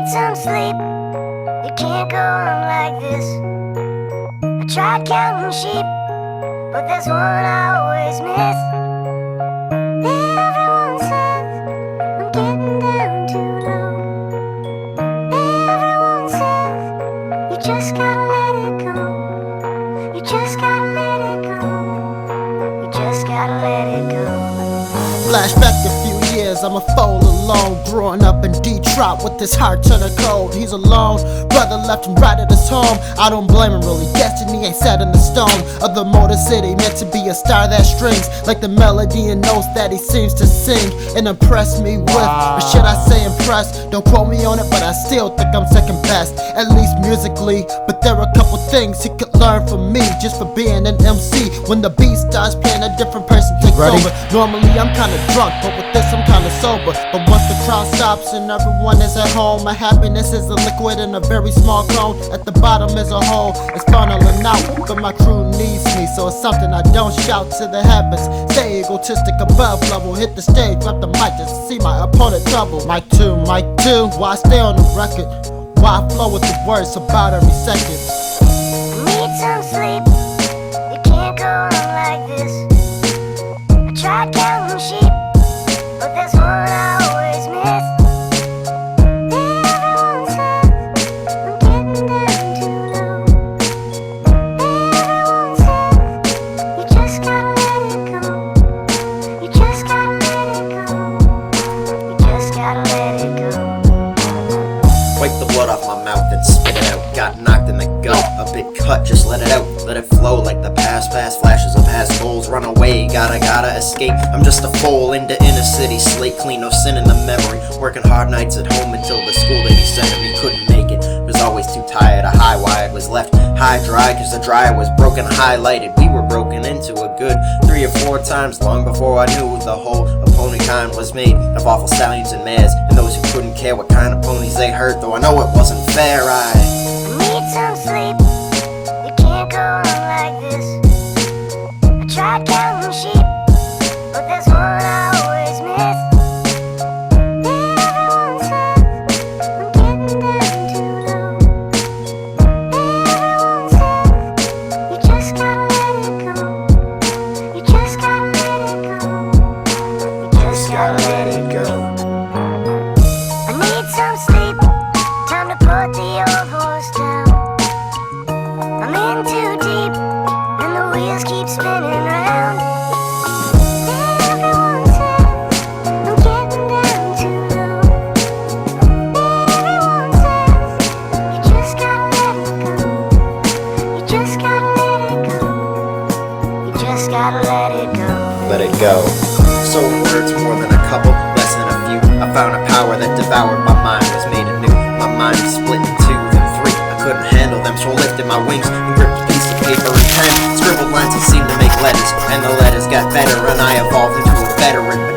need some sleep. You can't go on like this. I tried counting sheep, but there's one I always miss. Everyone says I'm getting down too low. Everyone says you just gotta let it go. You just gotta let it go. You just gotta let it go. Flashback a few years, I'm a fool alone, growing up in Detroit with his heart turning cold. He's alone, brother left him right at his home. I don't blame him really, destiny ain't set in the stone. Of the Motor City, meant to be a star that strings like the melody and notes that he seems to sing and impress me with. Or should I say impress? Don't quote me on it, but I still think I'm second best, at least musically. But there are a couple things he could learn from me just for being an MC. When the beat starts playing, a different person takes over. Normally I'm kinda drunk, but with this I'm kinda sober. But once the crowd stops and everyone is at home, my happiness is a liquid in a very small cone. At the bottom is a hole, it's funneling out, but my crew needs me, so it's something I don't shout to the heavens. Stay egotistic above level, hit the stage, drop the mic just to see my opponent trouble. Mic 2, why I stay on the record? Why I flow with the words about every second? Need some sleep. You can't go on like this. I tried counting sheep, but there's one I always miss. Everyone says I'm getting down too low. Everyone says you just gotta let it go. You just gotta let it go. You just gotta let it go. Wipe the blood off my mouth and spit it out. Got knocked in the gut, a bit cut, just let it out. Let it flow like the past flashes of past goals. Run away, gotta escape. I'm just a fool into inner city, slate clean, no sin in the memory. Working hard nights at home until the school lady sent me. Couldn't make it, was always too tired. A high wired was left high dry, cause the dryer was broken, highlighted. We were broken into a good 3 or 4 times, long before I knew the whole opponent kind was made of awful stallions and mares, and those who couldn't care what kind of ponies they hurt. Though I know it wasn't fair, I need some sleep. You can't go on like this. I tried counting sheep, but there's one I always miss. Everyone says I'm getting down too low. Everyone says you just gotta let it go. You just gotta let it go. You just gotta let it go. I need some sleep. Time to put the old horse down. I'm in too deep, and the wheels keep spinning round. Everyone says I'm getting down too low. Everyone says you just gotta let it go. You just gotta let it go. You just gotta let it go. let it go. So words more than a couple, less than a few. I found a power that devoured my mind, was made anew. My mind was split in 2, then 3. I couldn't handle them, so I lifted my wings and gripped a piece of paper and pen. Scribbled lines that seemed to make letters, and the letters got better, and I evolved into a veteran.